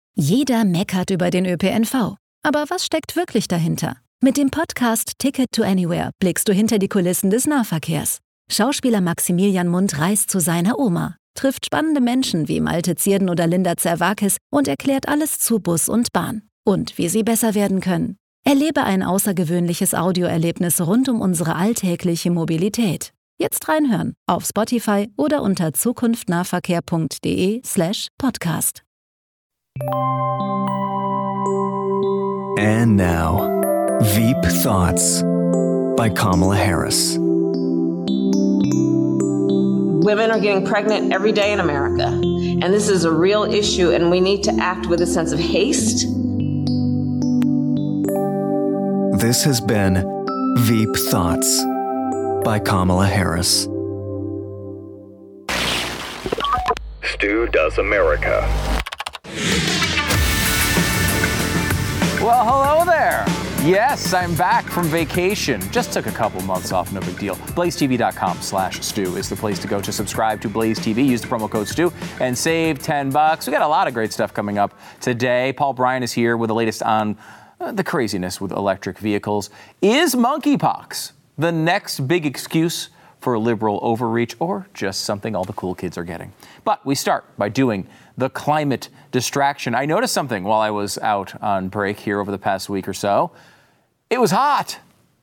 Jeder meckert über den ÖPNV. Aber was steckt wirklich dahinter? Mit dem Podcast Ticket to Anywhere blickst du hinter die Kulissen des Nahverkehrs. Schauspieler Maximilian Mundt reist zu seiner Oma, trifft spannende Menschen wie Malte Zierden oder Linda Zerwakis und erklärt alles zu Bus und Bahn. Und wie sie besser werden können. Erlebe ein außergewöhnliches Audioerlebnis rund um unsere alltägliche Mobilität. Jetzt reinhören auf Spotify oder unter zukunftnahverkehr.de/podcast. And now, Veep Thoughts by Kamala Harris. Women are getting pregnant every day in America, and this is a real issue, and we need to act with a sense of haste. This has been Veep Thoughts by Kamala Harris. Stu Does America. Well, hello there. Yes, I'm back from vacation. Just took a couple months off, no big deal. BlazeTV.com/Stu is the place to go to subscribe to Blaze TV. Use the promo code Stu and save $10. We got a lot of great stuff coming up today. Paul Bryan is here with the latest on the craziness with electric vehicles. Is monkeypox the next big excuse for liberal overreach, or just something all the cool kids are getting? But we start by doing the climate distraction. I noticed something while I was out on break here over the past week or so. It was hot.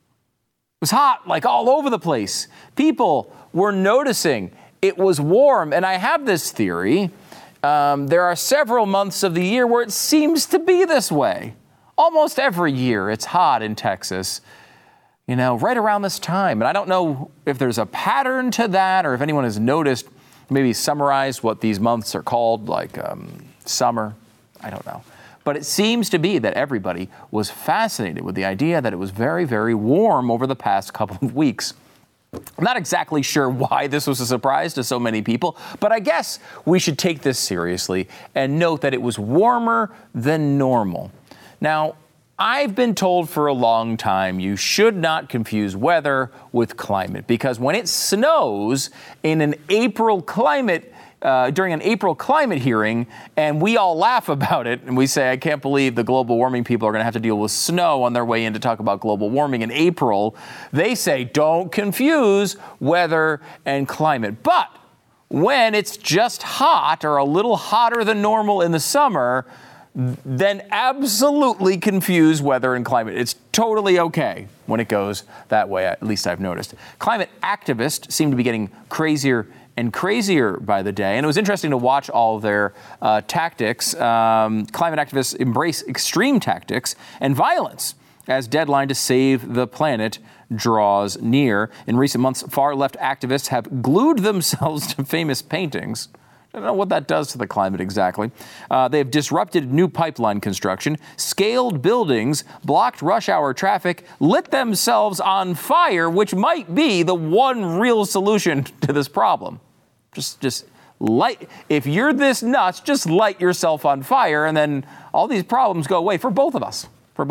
It was hot, like all over the place. People were noticing it was warm, and I have this theory. There are several months of the year where it seems to be this way. Almost every year it's hot in Texas, you know, right around this time. And I don't know if there's a pattern to that or if anyone has noticed, maybe summarized what these months are called, like summer. I don't know. But it seems to be that everybody was fascinated with the idea that it was very, very warm over the past couple of weeks. I'm not exactly sure why this was a surprise to so many people, but I guess we should take this seriously and note that it was warmer than normal. Now, I've been told for a long time you should not confuse weather with climate, because when it snows in an April climate, during an April climate hearing, and we all laugh about it, and we say, I can't believe the global warming people are going to have to deal with snow on their way in to talk about global warming in April, they say, don't confuse weather and climate. But when it's just hot or a little hotter than normal in the summer, then absolutely confuse weather and climate. It's totally okay when it goes that way, at least I've noticed. Climate activists seem to be getting crazier and crazier by the day, and it was interesting to watch all of their tactics. Climate activists embrace extreme tactics and violence as deadline to save the planet draws near. In recent months, far-left activists have glued themselves to famous paintings. I don't know what that does to the climate exactly. They have disrupted new pipeline construction, scaled buildings, blocked rush hour traffic, lit themselves on fire, which might be the one real solution to this problem. Just light. If you're this nuts, just light yourself on fire, and then all these problems go away for both of us.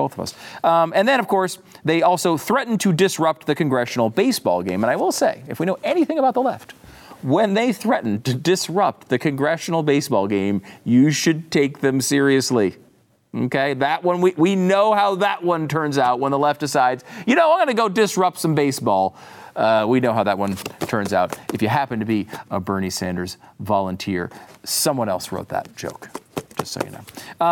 And then, of course, they also threatened to disrupt the congressional baseball game. And I will say, if we know anything about the left, when they threaten to disrupt the congressional baseball game, you should take them seriously. Okay, that one, we know how that one turns out when the left decides, you know, I'm going to go disrupt some baseball. We know how that one turns out. If you happen to be a Bernie Sanders volunteer, someone else wrote that joke, just so you know.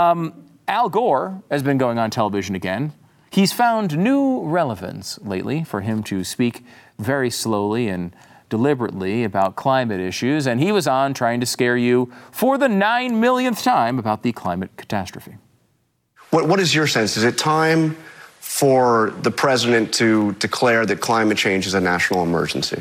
Al Gore has been going on television again. He's found new relevance lately for him to speak very slowly and deliberately about climate issues, and he was on trying to scare you for the 9 millionth time about the climate catastrophe. What is your sense? Is it time for the president to declare that climate change is a national emergency?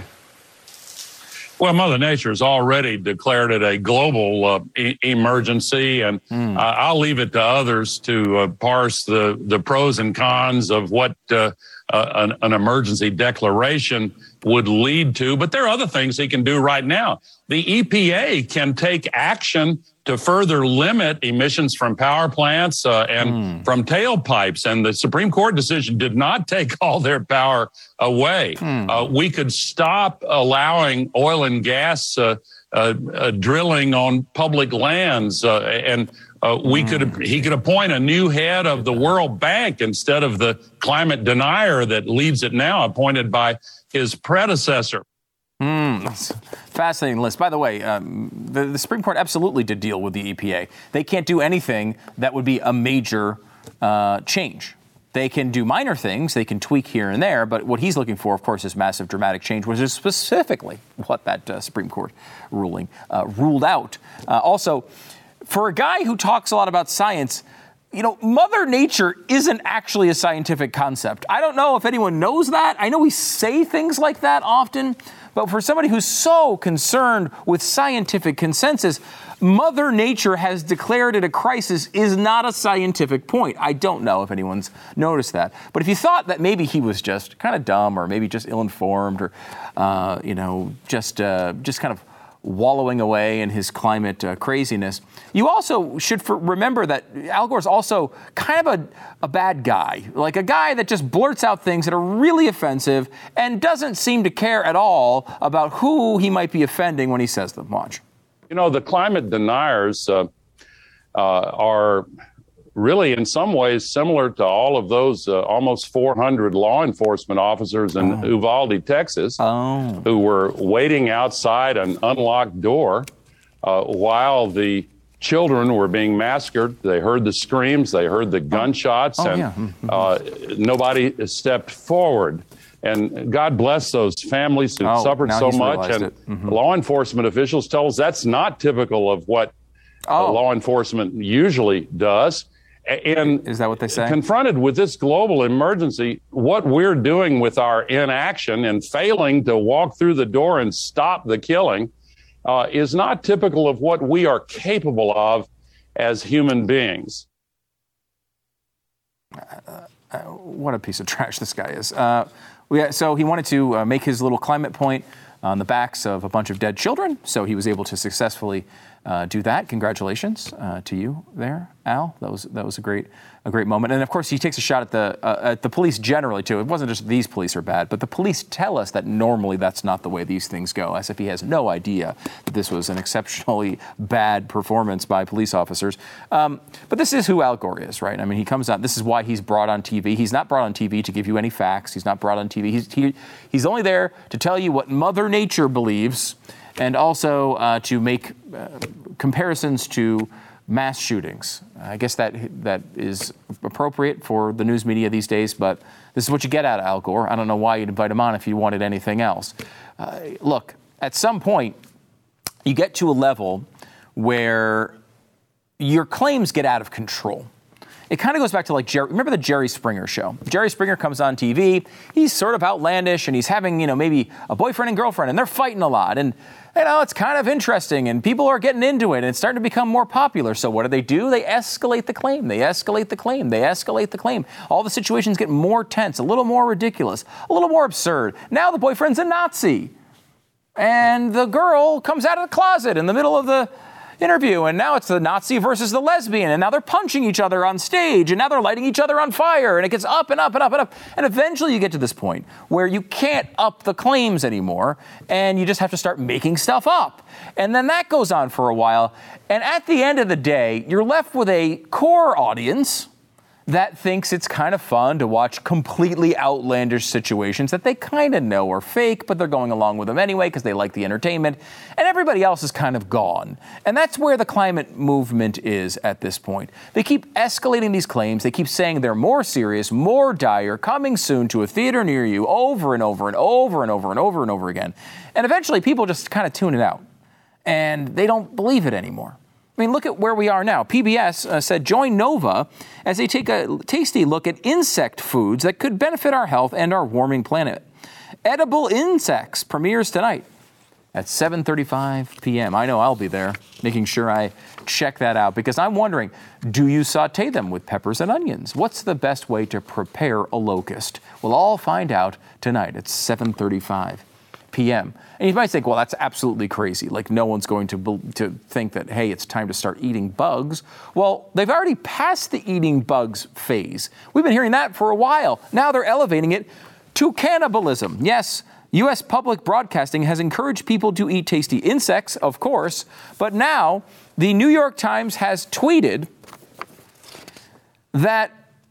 Well, Mother Nature has already declared it a global emergency, and I'll leave it to others to parse the pros and cons of what an emergency declaration would lead to. But there are other things he can do right now. The EPA can take action to further limit emissions from power plants and from tailpipes. And the Supreme Court decision did not take all their power away. We could stop allowing oil and gas drilling on public lands and He could appoint a new head of the World Bank instead of the climate denier that leads it now, appointed by his predecessor. Fascinating list. By the way, the Supreme Court absolutely did deal with the EPA. They can't do anything that would be a major change. They can do minor things. They can tweak here and there. But what he's looking for, of course, is massive, dramatic change, which is specifically what that Supreme Court ruling ruled out. Also, for a guy who talks a lot about science, Mother Nature isn't actually a scientific concept. I don't know if anyone knows that. I know we say things like that often, but for somebody who's so concerned with scientific consensus, Mother Nature has declared it a crisis is not a scientific point. I don't know if anyone's noticed that. But if you thought that maybe he was just kind of dumb or maybe just ill-informed or, just kind of wallowing away in his climate craziness, you also should remember that Al Gore's also kind of a bad guy, like a guy that just blurts out things that are really offensive and doesn't seem to care at all about who he might be offending when he says them. Watch. The climate deniers are really in some ways similar to all of those almost 400 law enforcement officers in Uvalde, Texas, who were waiting outside an unlocked door while the children were being massacred. They heard the screams, they heard the gunshots, nobody stepped forward. And God bless those families who suffered so much. And law enforcement officials tell us that's not typical of what law enforcement usually does. And is that what they say? Confronted with this global emergency, what we're doing with our inaction and failing to walk through the door and stop the killing is not typical of what we are capable of as human beings. What a piece of trash this guy is. So he wanted to make his little climate point on the backs of a bunch of dead children. So he was able to successfully do that. Congratulations to you there, Al. That was a great moment. And of course, he takes a shot at the police generally too. It wasn't just these police are bad, but the police tell us that normally that's not the way these things go. As if he has no idea that this was an exceptionally bad performance by police officers. But this is who Al Gore is, right? I mean, he comes out. This is why he's brought on TV. He's not brought on TV to give you any facts. He's not brought on TV. He's only there to tell you what Mother Nature believes, and also to make comparisons to mass shootings. I guess that is appropriate for the news media these days, but this is what you get out of Al Gore. I don't know why you'd invite him on if you wanted anything else. Look, at some point, you get to a level where your claims get out of control. It kind of goes back to remember the Jerry Springer show? Jerry Springer comes on TV. He's sort of outlandish and he's having, maybe a boyfriend and girlfriend and they're fighting a lot. And, it's kind of interesting and people are getting into it and it's starting to become more popular. So what do? They escalate the claim. They escalate the claim. All the situations get more tense, a little more ridiculous, a little more absurd. Now the boyfriend's a Nazi and the girl comes out of the closet in the middle of the interview, and now it's the Nazi versus the lesbian, and now they're punching each other on stage, and now they're lighting each other on fire, and it gets up and up and up and up. And eventually you get to this point where you can't up the claims anymore, and you just have to start making stuff up. And then that goes on for a while, and at the end of the day, you're left with a core audience that thinks it's kind of fun to watch completely outlandish situations that they kind of know are fake, but they're going along with them anyway because they like the entertainment, and everybody else is kind of gone. And that's where the climate movement is at this point. They keep escalating these claims. They keep saying they're more serious, more dire, coming soon to a theater near you over and over and over and over and over and over again. And eventually people just kind of tune it out, and they don't believe it anymore. I mean, look at where we are now. PBS said join Nova as they take a tasty look at insect foods that could benefit our health and our warming planet. Edible Insects premieres tonight at 7:35 p.m. I know I'll be there, making sure I check that out because I'm wondering, do you saute them with peppers and onions? What's the best way to prepare a locust? We'll all find out tonight at 7:35 p.m. And you might think, well, that's absolutely crazy. Like no one's going to think that, hey, it's time to start eating bugs. Well, they've already passed the eating bugs phase. We've been hearing that for a while. Now they're elevating it to cannibalism. Yes, U.S. public broadcasting has encouraged people to eat tasty insects, of course, but now the New York Times has tweeted that,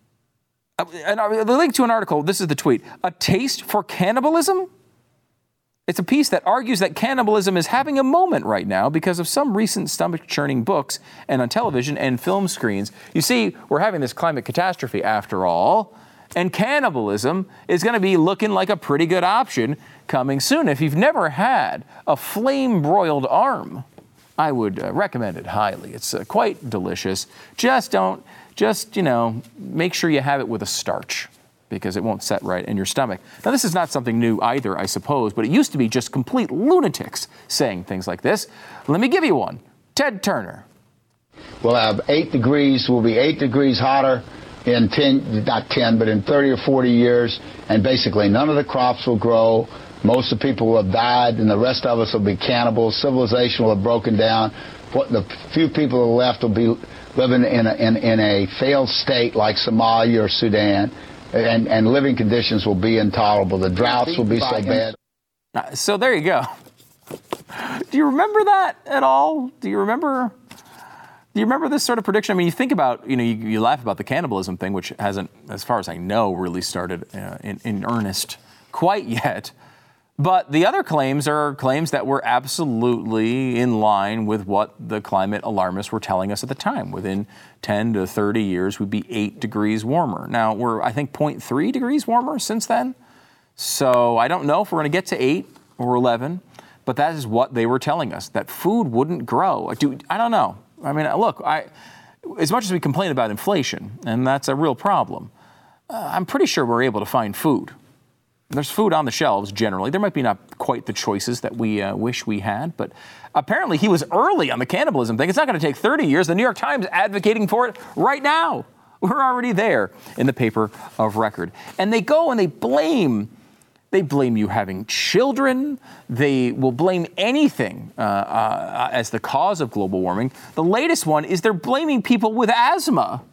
and the link to an article, this is the tweet, a taste for cannibalism? It's a piece that argues that cannibalism is having a moment right now because of some recent stomach-churning books and on television and film screens. You see, we're having this climate catastrophe after all, and cannibalism is going to be looking like a pretty good option coming soon. If you've never had a flame-broiled arm, I would recommend it highly. It's quite delicious. Just make sure you have it with a starch, because it won't set right in your stomach. Now, this is not something new either, I suppose, but it used to be just complete lunatics saying things like this. Let me give you one. Ted Turner. We'll have 8 degrees, we'll be 8 degrees hotter in 30 or 40 years, and basically none of the crops will grow. Most of the people will have died, and the rest of us will be cannibals. Civilization will have broken down. The few people who are left will be living in a failed state like Somalia or Sudan. And living conditions will be intolerable. The droughts will be so bad. So there you go. Do you remember that at all? Do you remember this sort of prediction? I mean, you think about, you laugh about the cannibalism thing, which hasn't, as far as I know, really started in earnest quite yet. But the other claims are claims that were absolutely in line with what the climate alarmists were telling us at the time. Within 10 to 30 years, we'd be 8 degrees warmer. Now, we're, I think, 0.3 degrees warmer since then. So I don't know if we're going to get to 8 or 11, but that is what they were telling us, that food wouldn't grow. I don't know. I mean, look, as much as we complain about inflation, and that's a real problem, I'm pretty sure we're able to find food. There's food on the shelves generally. There might be not quite the choices that we wish we had, but apparently he was early on the cannibalism thing. It's not going to take 30 years. The New York Times advocating for it right now. We're already there in the paper of record. And they go and they blame you having children. They will blame anything as the cause of global warming. The latest one is they're blaming people with asthma.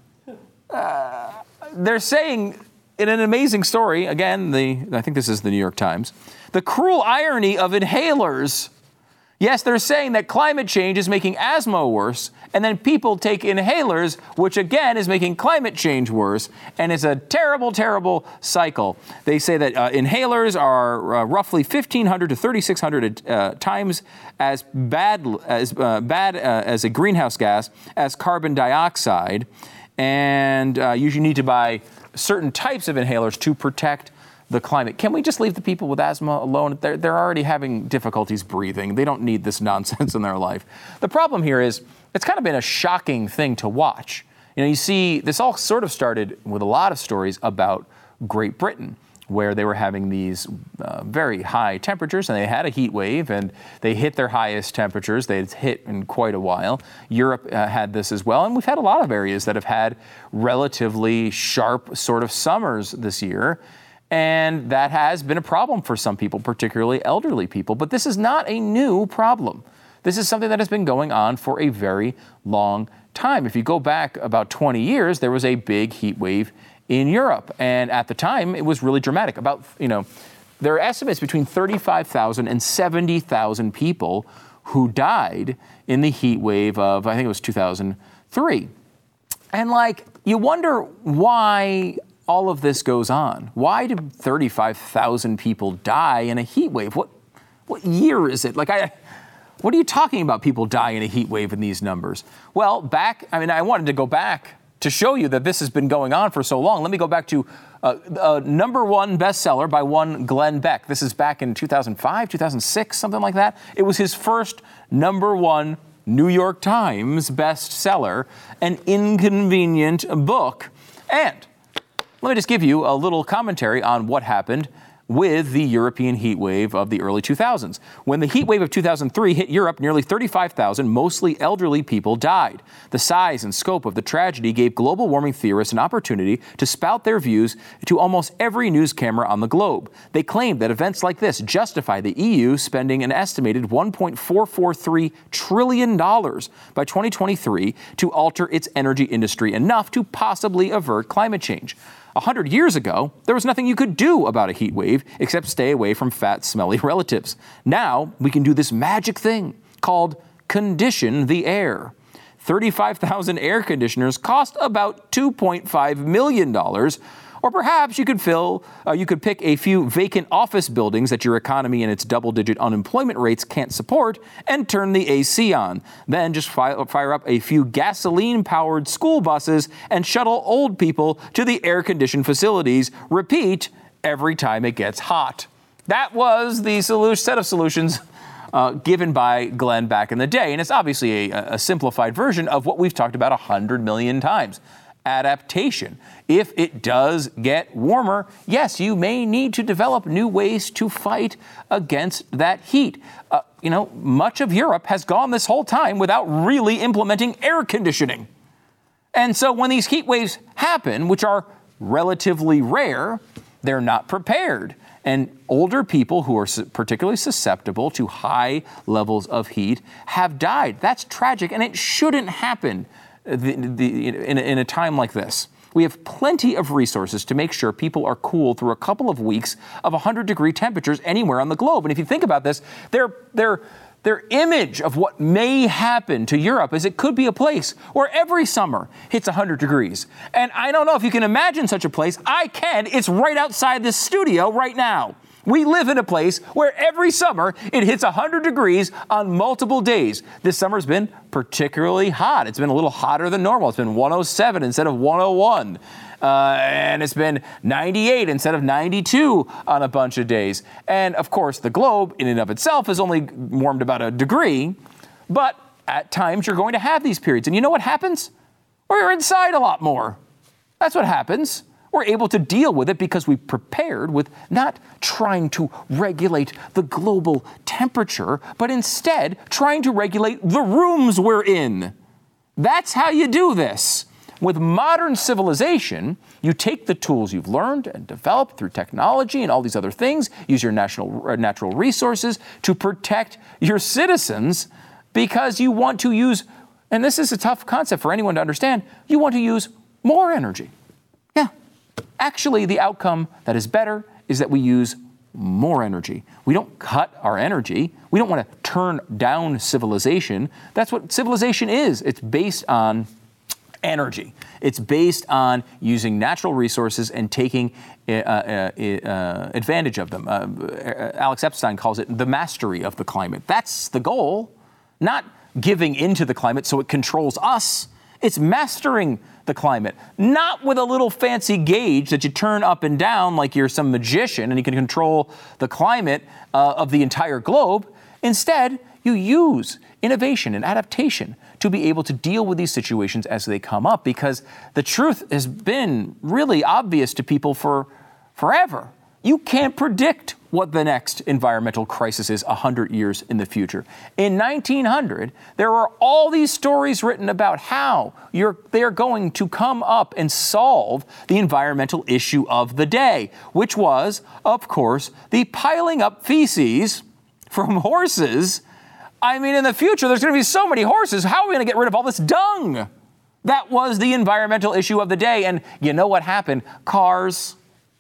They're saying, in an amazing story, again, I think this is the New York Times, the cruel irony of inhalers. Yes, they're saying that climate change is making asthma worse, and then people take inhalers, which again is making climate change worse, and it's a terrible, terrible cycle. They say that inhalers are roughly 1,500 to 3,600 times as bad as a greenhouse gas as carbon dioxide, and you need to buy certain types of inhalers to protect the climate. Can we just leave the people with asthma alone? They're already having difficulties breathing. They don't need this nonsense in their life. The problem here is it's kind of been a shocking thing to watch. You see, this all sort of started with a lot of stories about Great Britain, where they were having these very high temperatures, and they had a heat wave, and they hit their highest temperatures they'd hit in quite a while. Europe had this as well, and we've had a lot of areas that have had relatively sharp sort of summers this year, and that has been a problem for some people, particularly elderly people. But this is not a new problem. This is something that has been going on for a very long time. If you go back about 20 years, there was a big heat wave in Europe. And at the time, it was really dramatic. There are estimates between 35,000 and 70,000 people who died in the heat wave of, I think it was 2003. And you wonder why all of this goes on. Why did 35,000 people die in a heat wave? What year is it? What are you talking about, people die in a heat wave in these numbers? Well, I wanted to go back to show you that this has been going on for so long. Let me go back to a number one bestseller by one Glenn Beck. This is back in 2005, 2006, something like that. It was his first number one New York Times bestseller, an inconvenient book. And let me just give you a little commentary on what happened with the European heat wave of the early 2000s. When the heat wave of 2003 hit Europe, nearly 35,000 mostly elderly people died. The size and scope of the tragedy gave global warming theorists an opportunity to spout their views to almost every news camera on the globe. They claimed that events like this justify the EU spending an estimated $1.443 trillion by 2023 to alter its energy industry enough to possibly avert climate change. 100 years ago, there was nothing you could do about a heat wave except stay away from fat, smelly relatives. Now, we can do this magic thing called condition the air. 35,000 air conditioners cost about $2.5 million. Or perhaps you could pick a few vacant office buildings that your economy and its double-digit unemployment rates can't support and turn the AC on. Then just fire up a few gasoline-powered school buses and shuttle old people to the air-conditioned facilities. Repeat every time it gets hot. That was the set of solutions given by Glenn back in the day. And it's obviously a simplified version of what we've talked about 100 million times. Adaptation. If it does get warmer, yes, you may need to develop new ways to fight against that heat. Much of Europe has gone this whole time without really implementing air conditioning. And so when these heat waves happen, which are relatively rare, they're not prepared. And older people who are particularly susceptible to high levels of heat have died. That's tragic, and it shouldn't happen in a time like this. We have plenty of resources to make sure people are cool through a couple of weeks of 100-degree temperatures anywhere on the globe. And if you think about this, their image of what may happen to Europe is it could be a place where every summer hits 100 degrees. And I don't know if you can imagine such a place. I can. It's right outside this studio right now. We live in a place where every summer it hits 100 degrees on multiple days. This summer's been particularly hot. It's been a little hotter than normal. It's been 107 instead of 101. And it's been 98 instead of 92 on a bunch of days. And of course, the globe in and of itself has only warmed about a degree. But at times you're going to have these periods. And you know what happens? We're inside a lot more. That's what happens. We're able to deal with it because we prepared with not trying to regulate the global temperature, but instead trying to regulate the rooms we're in. That's how you do this. With modern civilization, you take the tools you've learned and developed through technology and all these other things, use your natural resources to protect your citizens because you want to use, and this is a tough concept for anyone to understand, you want to use more energy. Yeah. Actually, the outcome that is better is that we use more energy. We don't cut our energy. We don't want to turn down civilization. That's what civilization is. It's based on energy. It's based on using natural resources and taking advantage of them. Alex Epstein calls it the mastery of the climate. That's the goal, not giving into the climate so it controls us. It's mastering the climate, not with a little fancy gauge that you turn up and down like you're some magician and you can control the climate of the entire globe. Instead, you use innovation and adaptation to be able to deal with these situations as they come up, because the truth has been really obvious to people for forever. You can't predict what the next environmental crisis is 100 years in the future. In 1900, there were all these stories written about how they're going to come up and solve the environmental issue of the day, which was, of course, the piling up feces from horses. I mean, in the future, there's going to be so many horses. How are we going to get rid of all this dung? That was the environmental issue of the day. And you know what happened? Cars.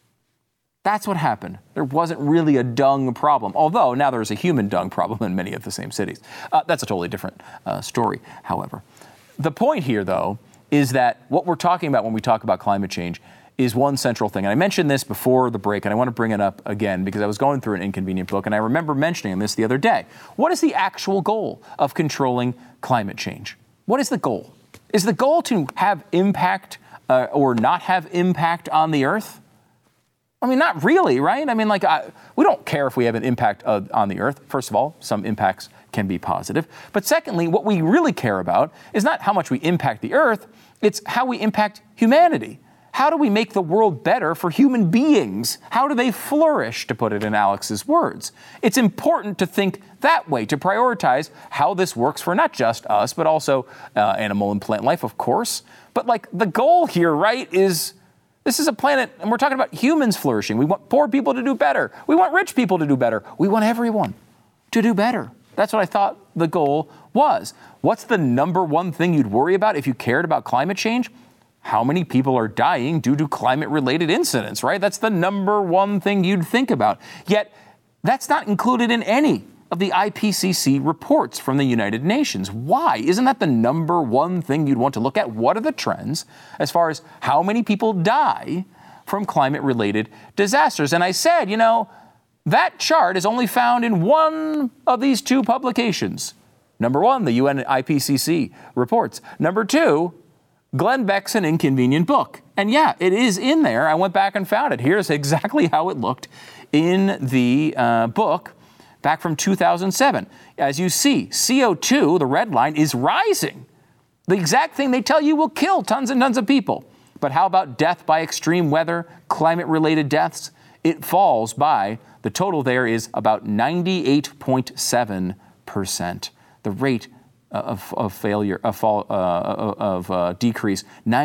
That's what happened. There wasn't really a dung problem, although now there's a human dung problem in many of the same cities. That's a totally different story, however. The point here, though, is that what we're talking about when we talk about climate change is one central thing. And I mentioned this before the break, and I want to bring it up again because I was going through an Inconvenient book, and I remember mentioning this the other day. What is the actual goal of controlling climate change? What is the goal? Is the goal to have impact or not have impact on the Earth? I mean, not really, right? I mean, we don't care if we have an impact on the Earth. First of all, some impacts can be positive. But secondly, what we really care about is not how much we impact the Earth, it's how we impact humanity. How do we make the world better for human beings? How do they flourish, to put it in Alex's words? It's important to think that way, to prioritize how this works for not just us, but also animal and plant life, of course. But the goal here, right, is this is a planet, and we're talking about humans flourishing. We want poor people to do better. We want rich people to do better. We want everyone to do better. That's what I thought the goal was. What's the number one thing you'd worry about if you cared about climate change? How many people are dying due to climate-related incidents, right? That's the number one thing you'd think about. Yet, that's not included in any of the IPCC reports from the United Nations. Why? Isn't that the number one thing you'd want to look at? What are the trends as far as how many people die from climate-related disasters? And I said, that chart is only found in one of these two publications. Number one, the UN IPCC reports. Number two, Glenn Beck's An Inconvenient Book. And yeah, it is in there. I went back and found it. Here's exactly how it looked in the book back from 2007. As you see, CO2, the red line, is rising. The exact thing they tell you will kill tons and tons of people. But how about death by extreme weather, climate-related deaths? It falls by, the total there is about 98.7%. The rate of failure, decrease,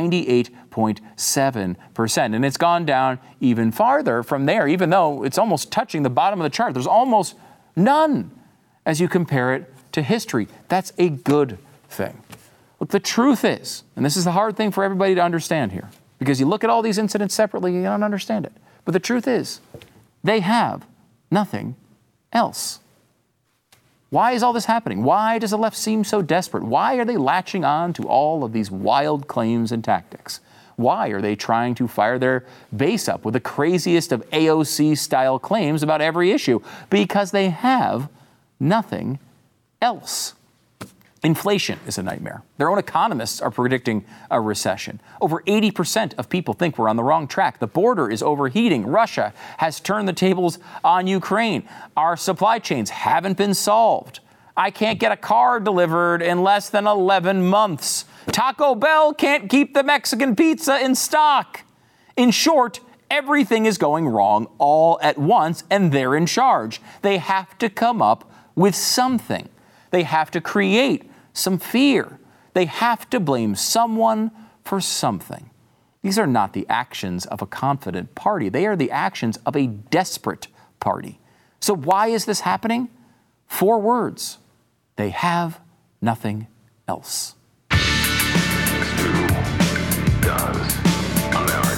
98.7%. And it's gone down even farther from there, even though it's almost touching the bottom of the chart. There's almost none as you compare it to history. That's a good thing. Look, the truth is, and this is the hard thing for everybody to understand here, because you look at all these incidents separately, you don't understand it. But the truth is, they have nothing else. Why is all this happening? Why does the left seem so desperate? Why are they latching on to all of these wild claims and tactics? Why are they trying to fire their base up with the craziest of AOC-style claims about every issue? Because they have nothing else. Inflation is a nightmare. Their own economists are predicting a recession. Over 80% of people think we're on the wrong track. The border is overheating. Russia has turned the tables on Ukraine. Our supply chains haven't been solved. I can't get a car delivered in less than 11 months. Taco Bell can't keep the Mexican pizza in stock. In short, everything is going wrong all at once, and they're in charge. They have to come up with something. They have to create some fear. They have to blame someone for something. These are not the actions of a confident party. They are the actions of a desperate party. So why is this happening? 4 words. They have nothing else. Stu does America.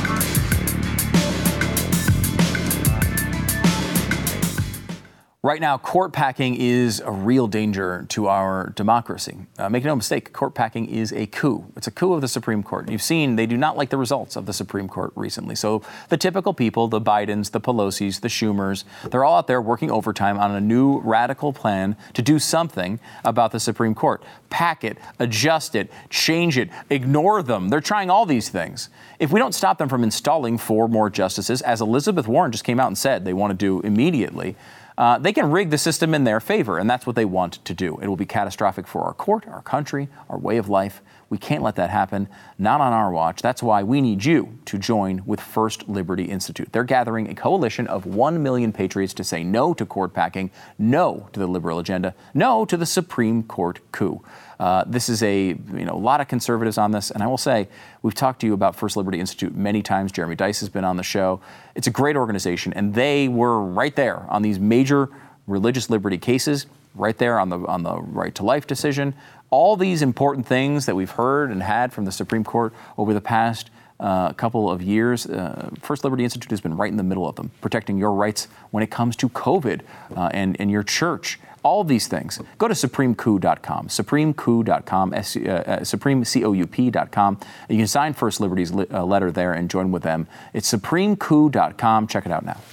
Right now, court packing is a real danger to our democracy. Make no mistake, court packing is a coup. It's a coup of the Supreme Court. You've seen they do not like the results of the Supreme Court recently. So the typical people, the Bidens, the Pelosi's, the Schumers, they're all out there working overtime on a new radical plan to do something about the Supreme Court. Pack it, adjust it, change it, ignore them. They're trying all these things. If we don't stop them from installing 4 more justices, as Elizabeth Warren just came out and said they want to do immediately, they can rig the system in their favor, and that's what they want to do. It will be catastrophic for our court, our country, our way of life. We can't let that happen, not on our watch. That's why we need you to join with First Liberty Institute. They're gathering a coalition of 1 million patriots to say no to court packing, no to the liberal agenda, no to the Supreme Court coup. This is a lot of conservatives on this, and I will say we've talked to you about First Liberty Institute many times. Jeremy Dice has been on the show. It's a great organization, and they were right there on these major religious liberty cases, right there on the right to life decision. All these important things that we've heard and had from the Supreme Court over the past couple of years, First Liberty Institute has been right in the middle of them, protecting your rights when it comes to COVID and your church. All these things. Go to supremecoup.com, supremecoup.com, supremecoup.com. You can sign First Liberty's letter there and join with them. It's supremecoup.com. Check it out now.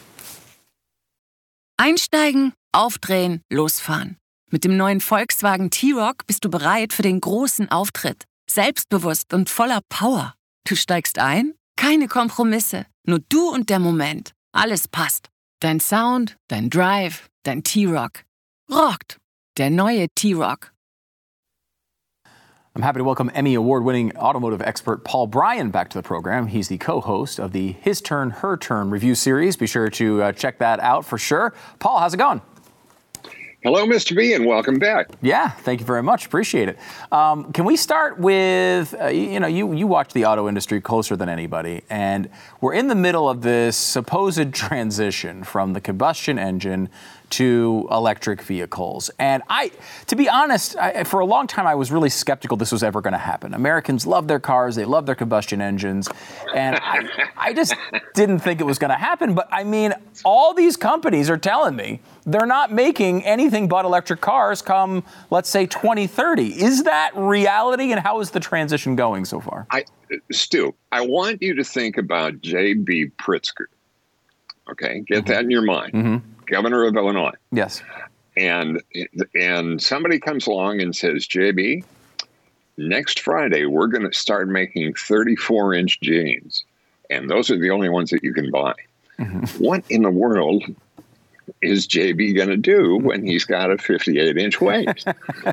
Einsteigen, aufdrehen, losfahren. Mit dem neuen Volkswagen T-Roc bist du bereit für den großen Auftritt. Selbstbewusst und voller Power. Du steigst ein? Keine Kompromisse. Nur du und der Moment. Alles passt. Dein Sound, dein Drive, dein T-Roc. Rockt. Der neue T-Roc. I'm happy to welcome Emmy Award-winning automotive expert Paul Bryan back to the program. He's the co-host of the His Turn, Her Turn review series. Be sure to check that out for sure. Paul, how's it going? Hello, Mr. B, and welcome back. Yeah, thank you very much. Appreciate it. Can we start with, you watch the auto industry closer than anybody, and we're in the middle of this supposed transition from the combustion engine to electric vehicles. And to be honest, for a long time, I was really skeptical this was ever going to happen. Americans love their cars. They love their combustion engines. And I just didn't think it was going to happen. But I mean, all these companies are telling me they're not making anything but electric cars come, let's say, 2030. Is that reality? And how is the transition going so far? Stu, I want you to think about J.B. Pritzker. Okay, get that in your mind. Governor of Illinois. Yes. And somebody comes along and says, JB, next Friday, we're going to start making 34-inch jeans. And those are the only ones that you can buy. What in the world is JB going to do when he's got a 58-inch waist?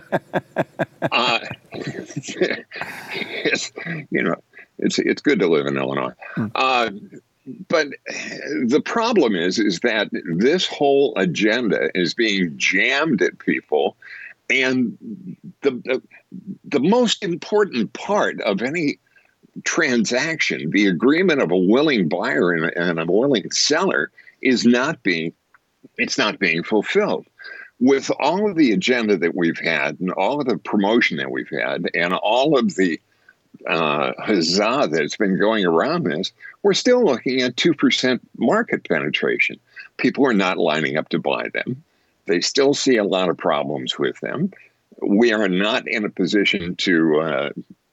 It's good to live in Illinois. But the problem is that this whole agenda is being jammed at people. And the most important part of any transaction, the agreement of a willing buyer and a willing seller, is not being fulfilled. With all of the agenda that we've had and all of the promotion that we've had and all of the huzzah that's been going around this, we're still looking at 2% market penetration. People are not lining up to buy them. They still see a lot of problems with them. We are not in a position to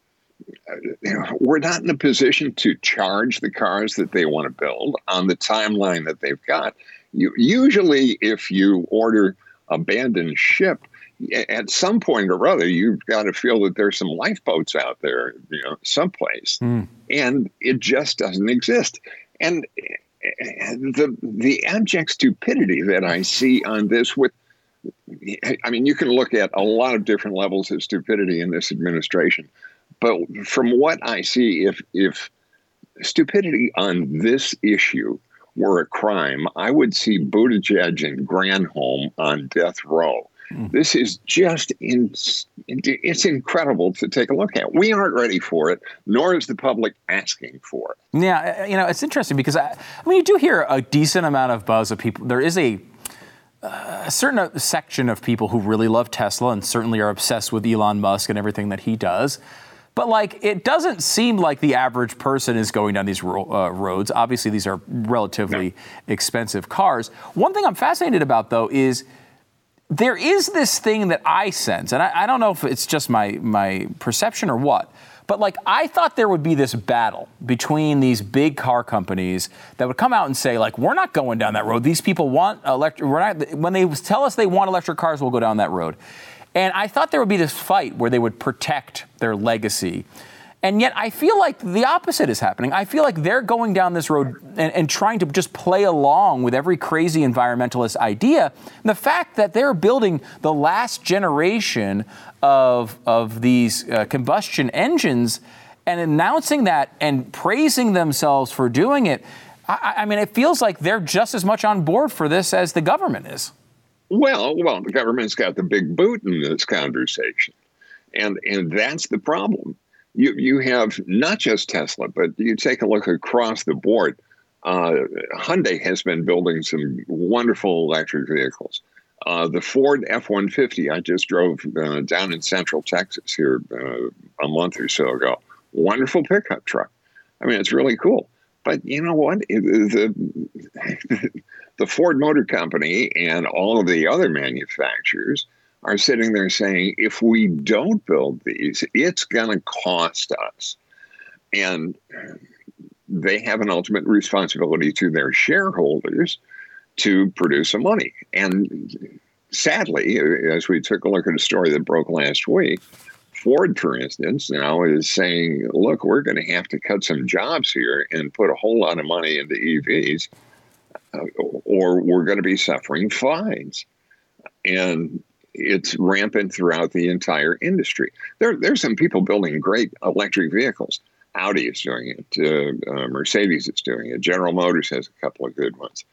charge the cars that they want to build on the timeline that they've got. Usually, if you order abandoned ship, at some point or other, you've got to feel that there's some lifeboats out there, someplace, and it just doesn't exist. And the abject stupidity that I see on this, you can look at a lot of different levels of stupidity in this administration, but from what I see, if stupidity on this issue were a crime, I would see Buttigieg and Granholm on death row. This is just it's incredible to take a look at. We aren't ready for it, nor is the public asking for it. Yeah, it's interesting because you do hear a decent amount of buzz of people. There is a certain section of people who really love Tesla and certainly are obsessed with Elon Musk and everything that he does. But it doesn't seem like the average person is going down these roads. Obviously, these are relatively expensive cars. One thing I'm fascinated about, though, is there is this thing that I sense, and I don't know if it's just my perception or what, but I thought there would be this battle between these big car companies that would come out and say, we're not going down that road. These people want electric. When they tell us they want electric cars, we'll go down that road. And I thought there would be this fight where they would protect their legacy. And yet I feel like the opposite is happening. I feel like they're going down this road and trying to just play along with every crazy environmentalist idea. And the fact that they're building the last generation of these combustion engines and announcing that and praising themselves for doing it, it feels like they're just as much on board for this as the government is. Well, the government's got the big boot in this conversation. And that's the problem. You have not just Tesla, but you take a look across the board. Hyundai has been building some wonderful electric vehicles. The Ford F-150, I just drove down in Central Texas here a month or so ago. Wonderful pickup truck. It's really cool. But you know what? The Ford Motor Company and all of the other manufacturers are sitting there saying, if we don't build these, it's going to cost us. And they have an ultimate responsibility to their shareholders to produce some money. And sadly, as we took a look at a story that broke last week, Ford, for instance, now is saying, look, we're going to have to cut some jobs here and put a whole lot of money into EVs, or we're going to be suffering fines. And it's rampant throughout the entire industry. There's some people building great electric vehicles. Audi is doing it. Mercedes is doing it. General Motors has a couple of good ones.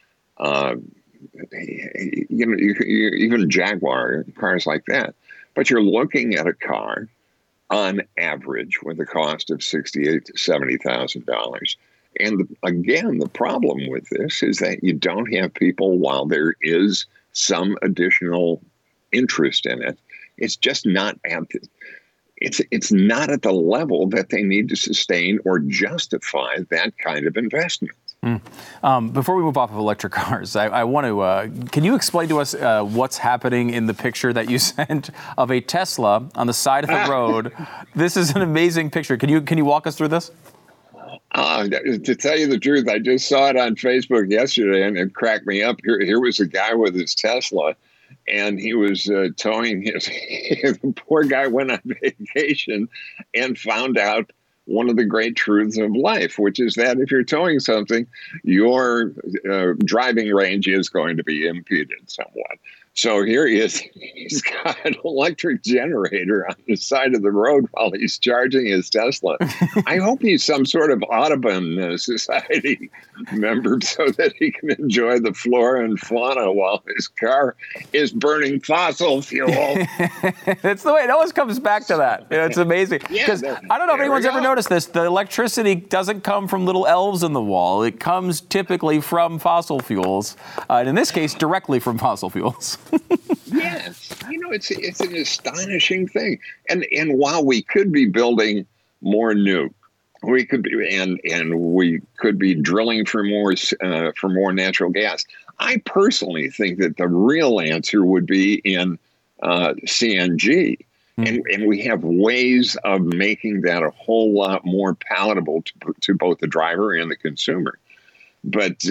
Even Jaguar, cars like that. But you're looking at a car, on average, with a cost of $68,000 to $70,000. And again, the problem with this is that you don't have people, while there is some additional interest in it. It's just not it's not at the level that they need to sustain or justify that kind of investment. Before we move off of electric cars, I want to, can you explain to us what's happening in the picture that you sent of a Tesla on the side of the road? This is an amazing picture. Can you walk us through this? To tell you the truth, I just saw it on Facebook yesterday and it cracked me up. Here was a guy with his Tesla. And he was towing his. The poor guy went on vacation and found out one of the great truths of life, which is that if you're towing something, your driving range is going to be impeded somewhat. So here he is. He's got an electric generator on the side of the road while he's charging his Tesla. I hope he's some sort of Audubon Society member so that he can enjoy the flora and fauna while his car is burning fossil fuel. It's the way it always comes back to that. It's amazing. Because I don't know if anyone's ever noticed this. The electricity doesn't come from little elves in the wall. It comes typically from fossil fuels. And in this case, directly from fossil fuels. Yes, it's an astonishing thing, and while we could be building more nuke, we could be and we could be drilling for more natural gas. I personally think that the real answer would be in CNG, and we have ways of making that a whole lot more palatable to both the driver and the consumer, but.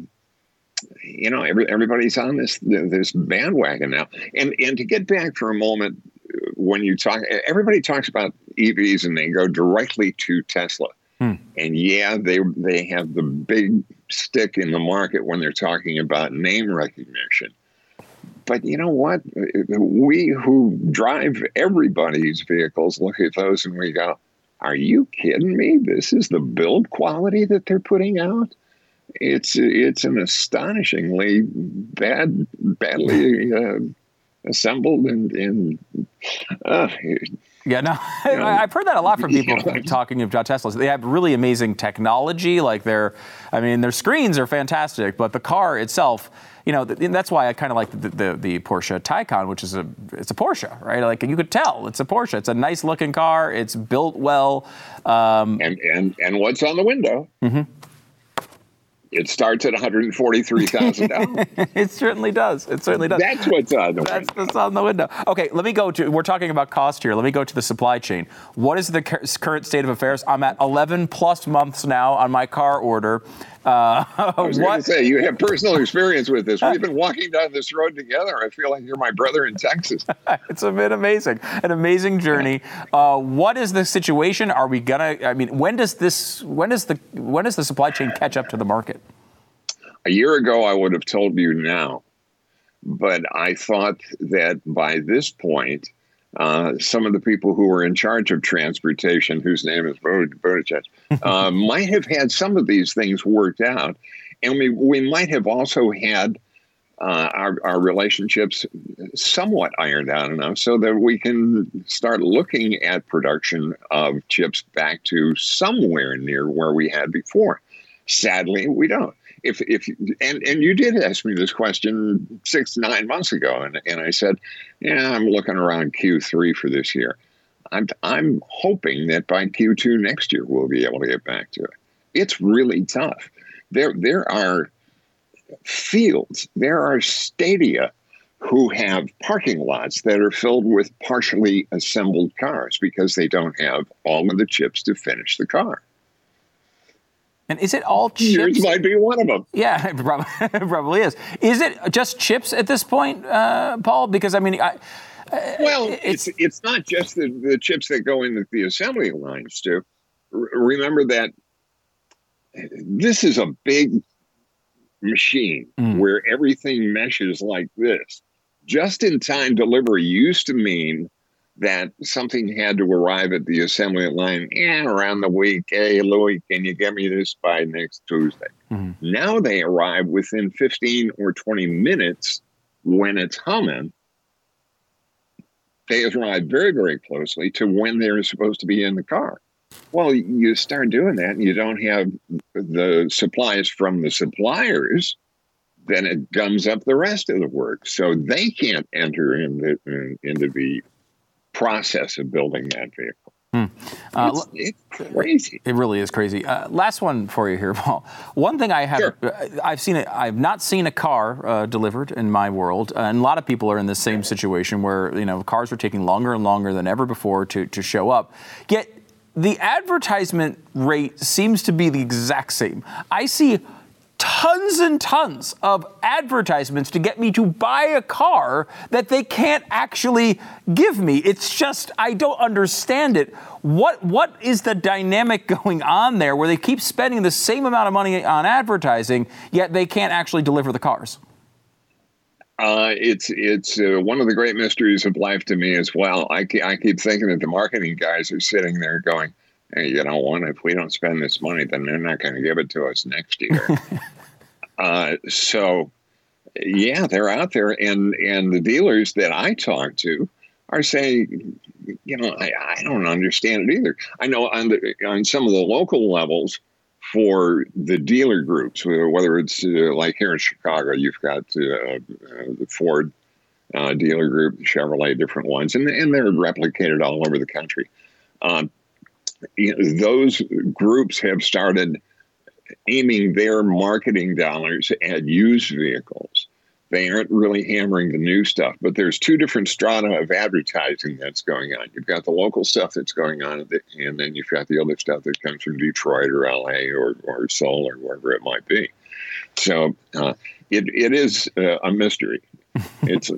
Everybody's on this bandwagon now. And to get back for a moment, when you talk, everybody talks about EVs and they go directly to Tesla. And yeah, they have the big stick in the market when they're talking about name recognition. But you know what? We who drive everybody's vehicles look at those and we go, are you kidding me? This is the build quality that they're putting out? It's an astonishingly badly assembled and yeah, no, I've heard that a lot from people talking about Teslas. They have really amazing technology. Like their screens are fantastic, but the car itself, that's why I kind of like the Porsche Taycan, which is it's a Porsche, right? Like you could tell it's a Porsche. It's a nice looking car. It's built well. And what's on the window? Mm-hmm. It starts at $143,000. It certainly does. It certainly does. That's what's on the window. That's what's on the window. Okay, we're talking about cost here. Let me go to the supply chain. What is the current state of affairs? I'm at 11 plus months now on my car order. I was going to say, you have personal experience with this. We've been walking down this road together. I feel like you're my brother in Texas. It's been amazing, an amazing journey. What is the situation? Are we when does the supply chain catch up to the market? A year ago, I would have told you now, but I thought that by this point, some of the people who were in charge of transportation, whose name is Buttigieg, might have had some of these things worked out. And we might have also had our relationships somewhat ironed out enough so that we can start looking at production of chips back to somewhere near where we had before. Sadly, we don't. If you did ask me this question 6 to 9 months ago, and I said, yeah, I'm looking around Q3 for this year. I'm hoping that by Q2 next year we'll be able to get back to it. It's really tough. There are fields, there are stadia who have parking lots that are filled with partially assembled cars because they don't have all of the chips to finish the car. And is it all chips? Yours might be one of them. Yeah, it probably is. Is it just chips at this point, Paul? Because, it's not just the chips that go into the assembly lines, Stu. Remember that this is a big machine where everything meshes like this. Just-in-time delivery used to mean that something had to arrive at the assembly line around the week. Hey, Louis, can you get me this by next Tuesday? Mm-hmm. Now they arrive within 15 or 20 minutes when it's humming. They arrive very, very closely to when they're supposed to be in the car. Well, you start doing that and you don't have the supplies from the suppliers, then it gums up the rest of the work. So they can't enter into the process of building that vehicle. It's crazy. It really is crazy. Last one for you here, Paul. One thing I've not seen a car delivered in my world, and a lot of people are in the same situation where cars are taking longer and longer than ever before to show up. Yet the advertisement rate seems to be the exact same. I see tons and tons of advertisements to get me to buy a car that they can't actually give me. It's just, I don't understand it. What is the dynamic going on there where they keep spending the same amount of money on advertising, yet they can't actually deliver the cars? It's one of the great mysteries of life to me as well. I keep thinking that the marketing guys are sitting there going, hey, if we don't spend this money, then they're not going to give it to us next year. So, yeah, they're out there, and the dealers that I talk to are saying, I don't understand it either. I know on some of the local levels for the dealer groups, whether it's like here in Chicago, you've got the Ford dealer group, the Chevrolet, different ones, and they're replicated all over the country. Those groups have started aiming their marketing dollars at used vehicles. They aren't really hammering the new stuff, but there's two different strata of advertising that's going on. You've got the local stuff that's going on, and then you've got the other stuff that comes from Detroit or LA or Seoul or wherever it might be. So it is a mystery. It's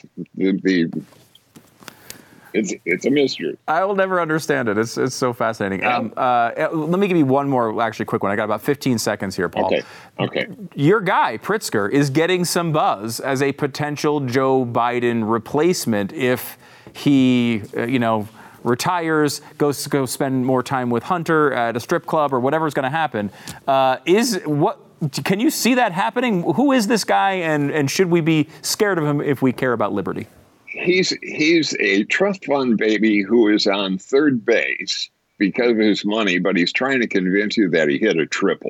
a mystery. I will never understand it. It's so fascinating. Let me give you one more, actually, quick one. I got about 15 seconds here, Paul. Okay. Your guy, Pritzker, is getting some buzz as a potential Joe Biden replacement if he, retires, goes to go spend more time with Hunter at a strip club or whatever's going to happen. Can you see that happening? Who is this guy, and should we be scared of him if we care about liberty? He's a trust fund baby who is on third base because of his money, but he's trying to convince you that he hit a triple.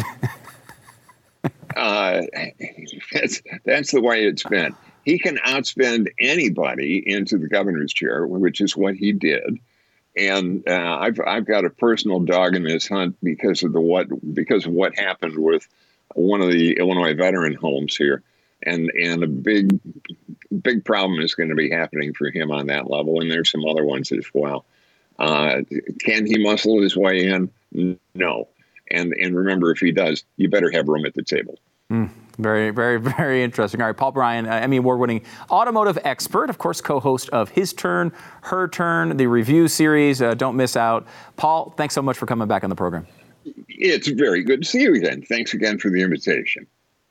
That's the way it's been. He can outspend anybody into the governor's chair, which is what he did. And I've got a personal dog in this hunt because of what happened with one of the Illinois veteran homes here. And a big problem is going to be happening for him on that level. And there's some other ones as well. Can he muscle his way in? No. And remember, if he does, you better have room at the table. Very, very, very interesting. All right, Paul Bryan, Emmy Award-winning automotive expert, of course, co-host of His Turn, Her Turn, the review series. Don't miss out. Paul, thanks so much for coming back on the program. It's very good to see you again. Thanks again for the invitation.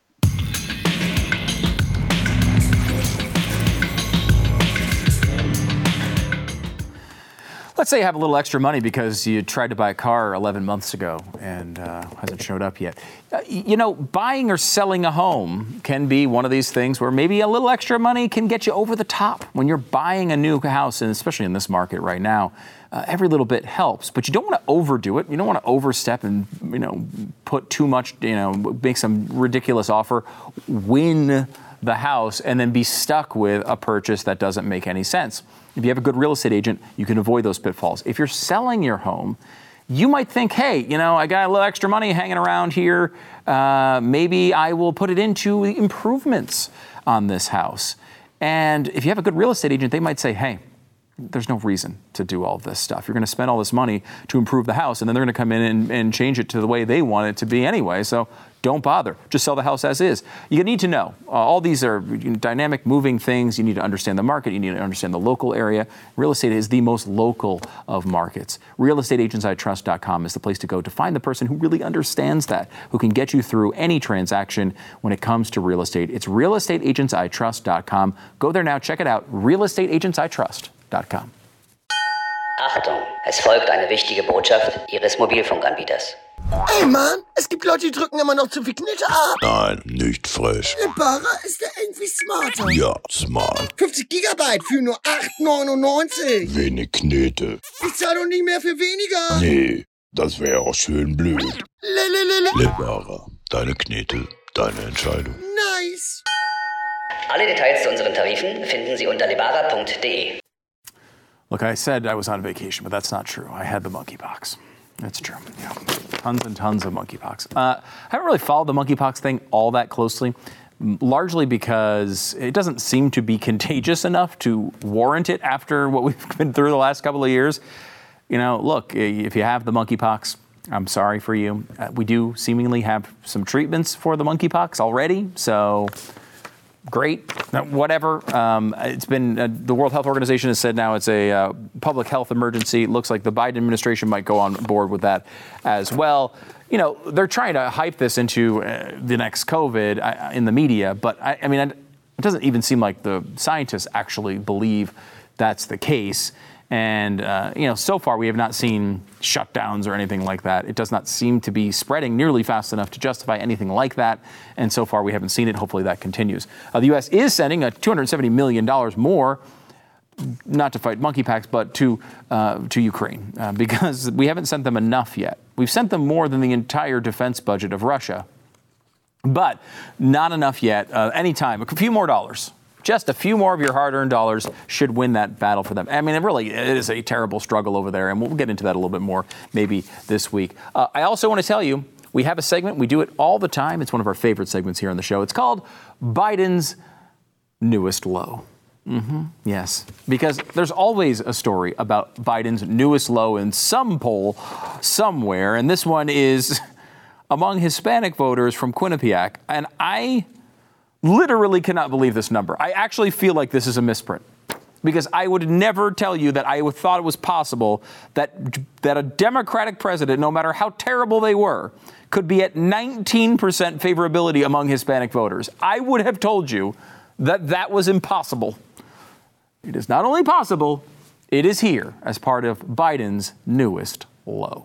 Let's say you have a little extra money because you tried to buy a car 11 months ago and hasn't showed up yet. Buying or selling a home can be one of these things where maybe a little extra money can get you over the top. When you're buying a new house, and especially in this market right now, every little bit helps. But you don't want to overdo it. You don't want to overstep and, put too much, make some ridiculous offer, win the house, and then be stuck with a purchase that doesn't make any sense. If you have a good real estate agent, you can avoid those pitfalls. If you're selling your home, you might think, hey, I got a little extra money hanging around here. Maybe I will put it into improvements on this house. And if you have a good real estate agent, they might say, hey, there's no reason to do all this stuff. You're going to spend all this money to improve the house, and then they're going to come in and change it to the way they want it to be anyway. So don't bother. Just sell the house as is. You need to know. All these are dynamic, moving things. You need to understand the market. You need to understand the local area. Real estate is the most local of markets. RealestateAgentsITrust.com is the place to go to find the person who really understands that, who can get you through any transaction when it comes to real estate. It's RealestateAgentsITrust.com. Go there now. Check it out. RealestateAgentsITrust.com. Achtung, es folgt eine wichtige Botschaft Ihres Mobilfunkanbieters. Ey Mann, es gibt Leute, die drücken immer noch zu viel Knete ab. Nein, nicht frech. Im Barer ist der irgendwie smarter. Ja, smart. 50 Gigabyte für nur 8,99. Wenig Knete. Ich zahle doch nicht mehr für weniger. Nee, das wäre auch schön blöd. Barer, deine Knete, deine Entscheidung. Nein. weiß. Alle Details zu unseren Tarifen finden Sie unter lebara.de. Look, I said I was on vacation, but that's not true. I had the monkeypox. That's true. Yeah. Tons and tons of monkeypox. I haven't really followed the monkeypox thing all that closely, largely because it doesn't seem to be contagious enough to warrant it after what we've been through the last couple of years. You know, look, if you have the monkeypox, I'm sorry for you. We do seemingly have some treatments for the monkeypox already, so great. Whatever. It's been the World Health Organization has said now it's a public health emergency. It looks like the Biden administration might go on board with that as well. You know, they're trying to hype this into the next COVID in the media, but I mean, it doesn't even seem like the scientists actually believe that's the case. And, you know, so far we have not seen shutdowns or anything like that. It does not seem to be spreading nearly fast enough to justify anything like that. And so far we haven't seen it. Hopefully that continues. The U.S. is sending $270 million more, not to fight monkeypox, but to Ukraine, because we haven't sent them enough yet. We've sent them more than the entire defense budget of Russia, but not enough yet. Anytime, a few more dollars. Just a few more of your hard-earned dollars should win that battle for them. I mean, it is a terrible struggle over there, and we'll get into that a little bit more maybe this week. I also want to tell you, we have a segment. We do it all the time. It's one of our favorite segments here on the show. It's called Biden's Newest Low. Yes, because there's always a story about Biden's newest low in some poll somewhere, and this one is among Hispanic voters from Quinnipiac, and I literally cannot believe this number. I actually feel like this is a misprint, because I would never tell you that I thought it was possible that a Democratic president, no matter how terrible they were, could be at 19% favorability among Hispanic voters. I would have told you that that was impossible. It is not only possible, it is here as part of Biden's newest low.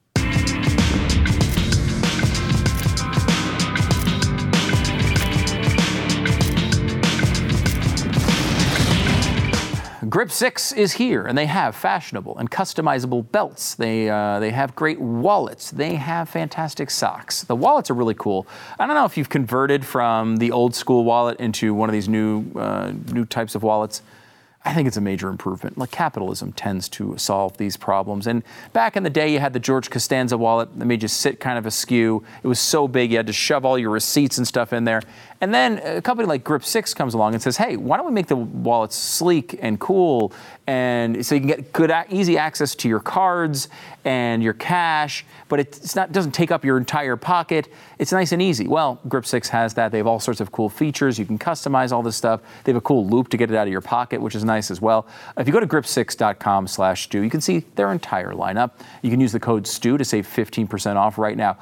Grip 6 is here, and they have fashionable and customizable belts. They have great wallets. They have fantastic socks. The wallets are really cool. I don't know if you've converted from the old school wallet into one of these new types of wallets. I think it's a major improvement. Like, capitalism tends to solve these problems. And back in the day, you had the George Costanza wallet that made you sit kind of askew. It was so big, you had to shove all your receipts and stuff in there. And then a company like Grip 6 comes along and says, hey, why don't we make the wallets sleek and cool, and so you can get good, easy access to your cards and your cash, but it doesn't take up your entire pocket. It's nice and easy. Well, Grip 6 has that. They have all sorts of cool features. You can customize all this stuff. They have a cool loop to get it out of your pocket, which is nice as well. If you go to grip6.com/Stu, you can see their entire lineup. You can use the code STU to save 15% off right now.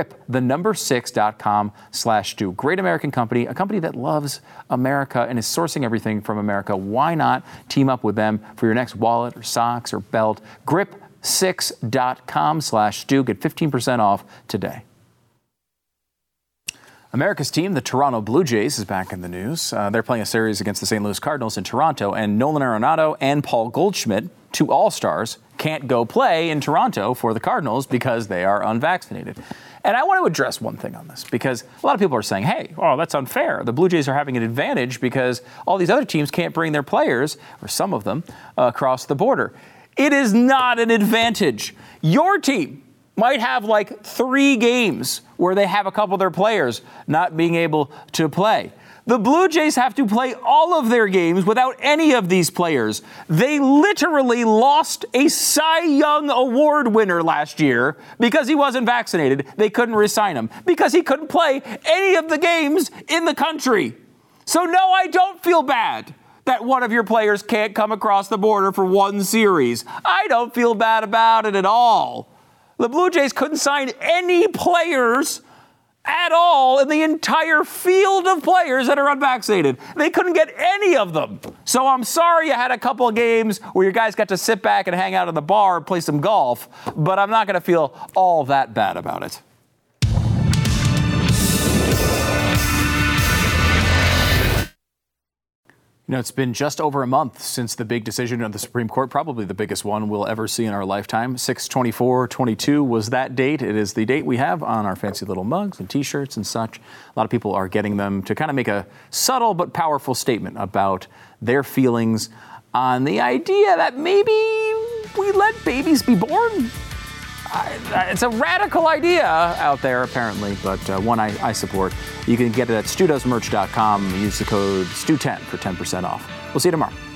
Grip6.com/Stu. Great American company, a company that loves America and is sourcing everything from America. Why not team up with them for your next wallet or socks or belt? Grip6.com/Stu. Get 15% off today. America's team, the Toronto Blue Jays, is back in the news. They're playing a series against the St. Louis Cardinals in Toronto, and Nolan Arenado and Paul Goldschmidt, two All-Stars, can't go play in Toronto for the Cardinals because they are unvaccinated. And I want to address one thing on this, because a lot of people are saying, hey, oh, that's unfair. The Blue Jays are having an advantage because all these other teams can't bring their players, or some of them, across the border. It is not an advantage. Your team might have like 3 games where they have a couple of their players not being able to play. The Blue Jays have to play all of their games without any of these players. They literally lost a Cy Young Award winner last year because he wasn't vaccinated. They couldn't re-sign him because he couldn't play any of the games in the country. So no, I don't feel bad that one of your players can't come across the border for one series. I don't feel bad about it at all. The Blue Jays couldn't sign any players at all in the entire field of players that are unvaccinated. They couldn't get any of them. So I'm sorry you had a couple of games where your guys got to sit back and hang out at the bar and play some golf, but I'm not going to feel all that bad about it. You know, it's been just over a month since the big decision of the Supreme Court, probably the biggest one we'll ever see in our lifetime. 6/24/22 was that date. It is the date we have on our fancy little mugs and T-shirts and such. A lot of people are getting them to kind of make a subtle but powerful statement about their feelings on the idea that maybe we let babies be born. It's a radical idea out there, apparently, but one I support. You can get it at StuDoesMerch.com. Use the code STU10 for 10% off. We'll see you tomorrow.